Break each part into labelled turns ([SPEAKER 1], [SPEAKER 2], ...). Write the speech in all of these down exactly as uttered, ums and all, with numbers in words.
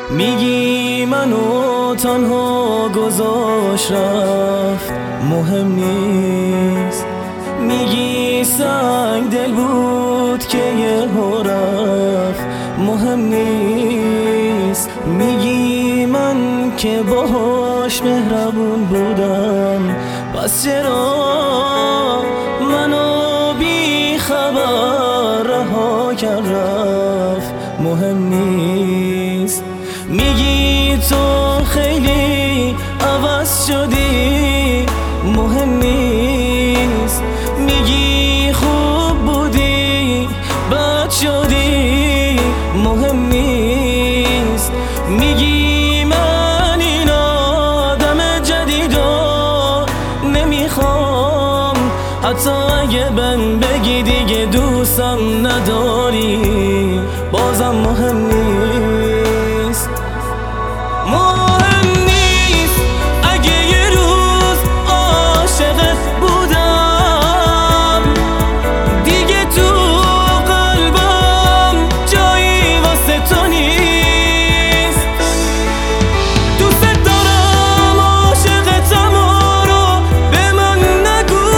[SPEAKER 1] میگی منو تنها گذاشت رفت، مهم نیست. میگی سنگ دل بود که یهو رفت، مهم نیست. میگی من که باهاش مهربون بودم، پس چرا منو بی خبر رها کرد رفت، مهم نیست. میگی تو خیلی عوض شدی، مهم نیست. میگی خوب بودی بد شدی، مهم نیست. میگی من این آدم جدیدو نمیخوام، حتی اگه بهم بگی دیگه دوستم نداری، بازم مهم نیست. مهم نیست اگه یه روز عاشقت بودم، دیگه تو قلبم جایی واسه تو نیست. دوست دارم عاشقتم رو به من نگو،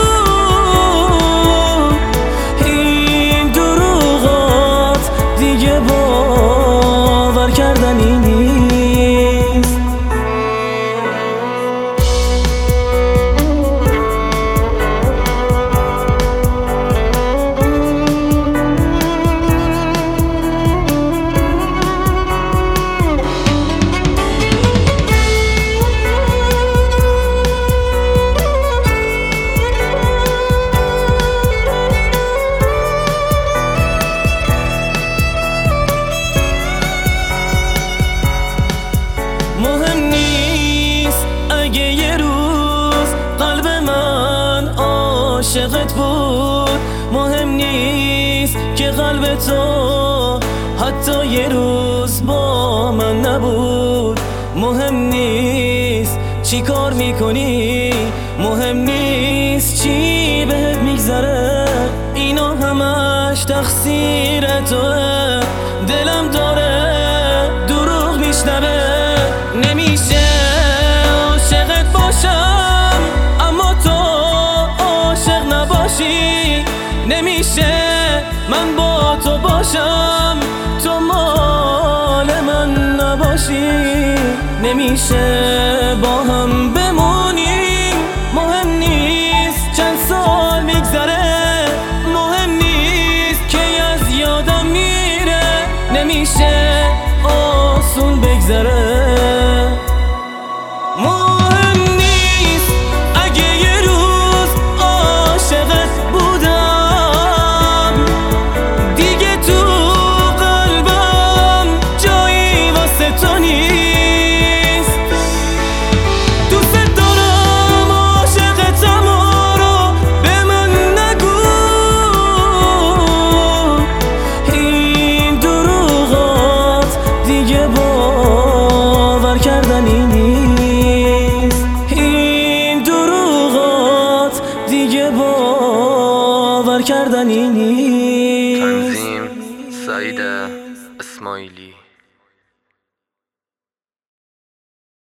[SPEAKER 1] این دروغات دیگه باور کردنی نیست. مهم نیست اگه یه روز قلب من عاشقت بود، مهم نیست که قلب تو حتی یه روز با من نبود. مهم نیست چی کار میکنی، مهم نیست چی بهت میگذره، اینا همش تقصیر توه. دلم داره دروغ میشنوه، نمیشه عاشقت باشم اما تو عاشق نباشی، نمیشه من با تو باشم تو مال من نباشی، نمیشه با هم بمونیم. مهم نیست چند سال میگذره، مهم نیست که از یادم میره، نمیشه آسون بگذره. مهم نیست اگه یه روز عاشقت بودم، دیگه تو قلبم جایی واسه تو نیست. دوست دارم عاشقتم رو به من نگو، این دروغات دیگه باور کردنی نیست. این دروغات دیگه باور کردنی نیست.
[SPEAKER 2] تنظیم سعید اسماعیلی.